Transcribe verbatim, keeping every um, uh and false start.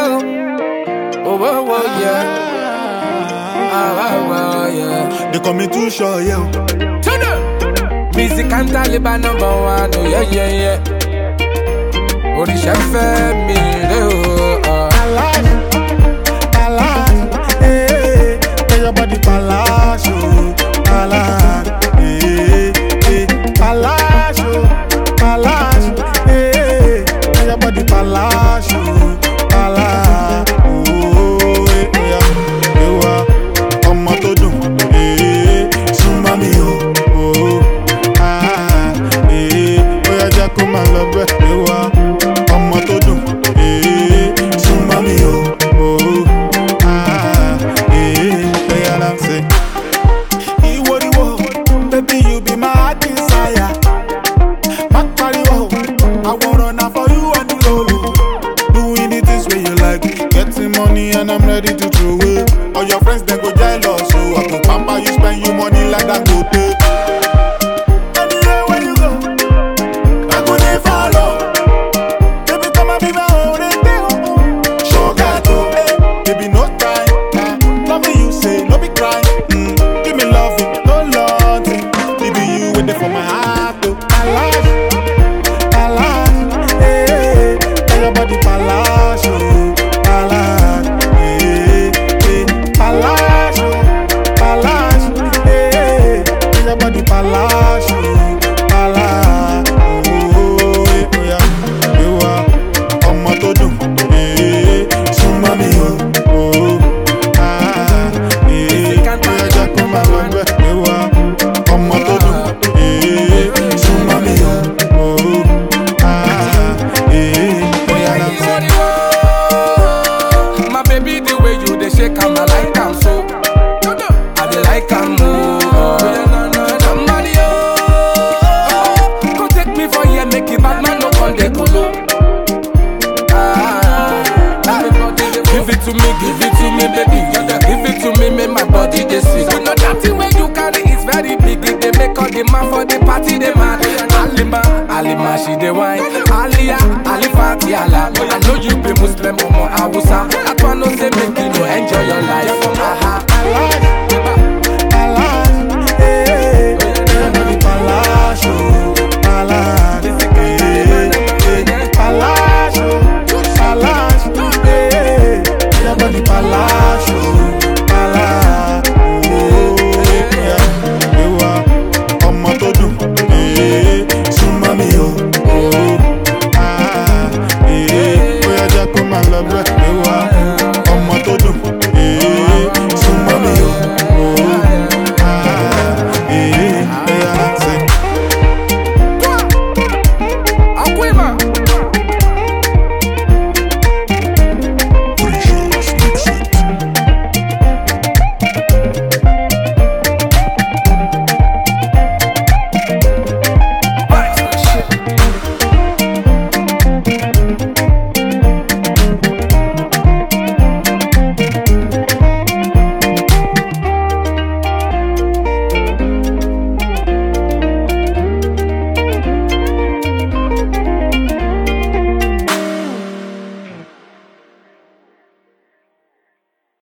oh. Oh, oh, oh, yeah. Ah, ah, ah, yeah. They call me too short, yeah. Turn up. Music and Taliban number one, oh, yeah, yeah, yeah. Orisha Femi, oh, oh. Palace, palace, eh, eh, your body palace, oh, palace, eh, eh, palace, oh, palace, eh, eh, your body palace, oh, palace, oh, eh, yeah, you are, ọmọ tó dùn, eh, súnmọ́ mi o, oh, ah, eh, bóyá jẹ́ kó máa lọ bẹ́ẹ̀, you are, ọmọ tó dùn, eh, súnmọ́ mi o, oh, ah, eh, bóyá la ṣe. Ìwòrìwò, baby you be my heart desire. Má pariwo, I wan run am for you on the road. Doing the things wey you like, getting money and I'm ready to throw away. All your friends dem go jealous, so I go pamper you, spend you money like that go pay. Anywhere where you go, I go dey follow. Baby come and be my own thing. Sugar too, eh, baby no time. Nah, loving you say no be crime. Mm, give me loving, no loyalty. Baby you waiting for my heart to palace, palace, eh, eh, your body palace, oh, palace, eh, eh, palace, oh, palace, eh, eh, your body palace, oh, palace, oh, eh, oh yeah, you are, ọmọ tó dùn, eh, súnmọ́ mi o, oh, ah, eh, bóyá jẹ́ kó máa lọ bẹ́ẹ̀, you are, ọmọ tó dùn, eh, súnmọ́ mi o, oh, ah, eh, bóyá la ṣe. My baby, the way you they shake, I'm a like I'm so. I dey like I'm more. Somebody, oh, go take me for here, make it bad man no on the colo. Ah, give it to me, give it to me, baby. Give it to me, make my body they sick. You know that thing when you carry is very big. It they make all the man for the party they mad. Alima, Alima, she the wine. Alia, Alia.